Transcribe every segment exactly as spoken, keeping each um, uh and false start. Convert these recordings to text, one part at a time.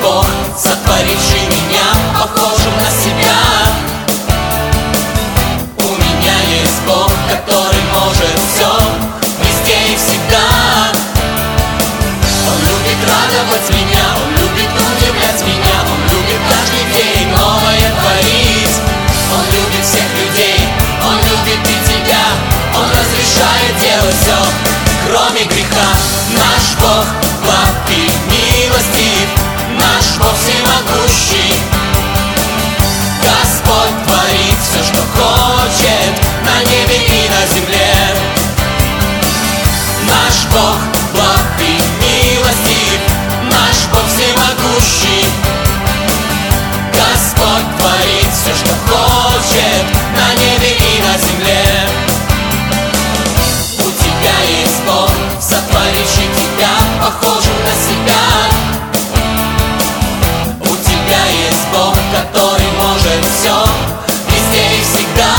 Бог, сотворивший меня похожим на себя. У меня есть Бог, который может все, везде и всегда. Он любит радовать меня, Он любит удивлять меня, Он любит каждый день новое творить. Он любит всех людей, Он любит и тебя, Он разрешает делать все, кроме греха. Наш Бог благ и милостив, наш Бог всемогущий. Господь творит все, что хочет, на небе и на земле. Наш Бог благ и милостив, наш Бог всемогущий. Господь творит все, что хочет, на небе и на земле. У тебя есть Бог, сотворивший тебя похожим на себя. У тебя есть Бог, который может все, везде и всегда.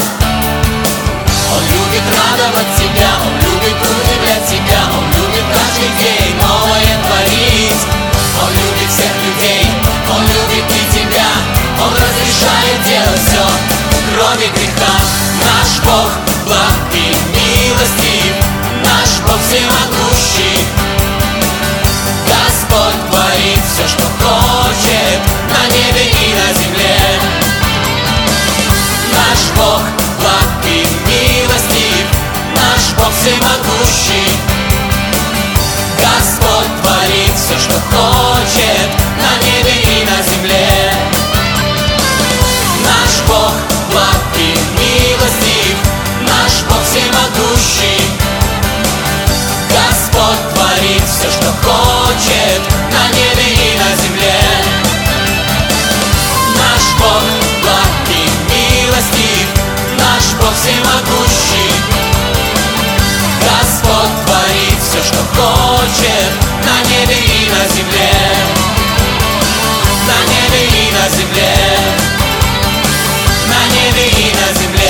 Он любит радовать тебя, Он любит удивлять тебя, Он любит каждый день новое творить. Он любит всех людей, Он любит и тебя, Он разрешает делать все, кроме греха. Наш Бог благ и милостив, наш Бог всемогущий. Господь творит все, что хочет, на небе и на земле. Наш Бог благ и милостив, наш Бог всемогущий. Господь творит все, что хочет, на небе и на земле. Наш Бог благ и милостив, наш Бог всемогущий. Господь творит все, что хочет, на небе и на земле. Наш Бог благ и милостив, наш Бог всемогущий. Господь творит все, что хочет, на небе и на земле. На небе и на земле. На небе и на земле.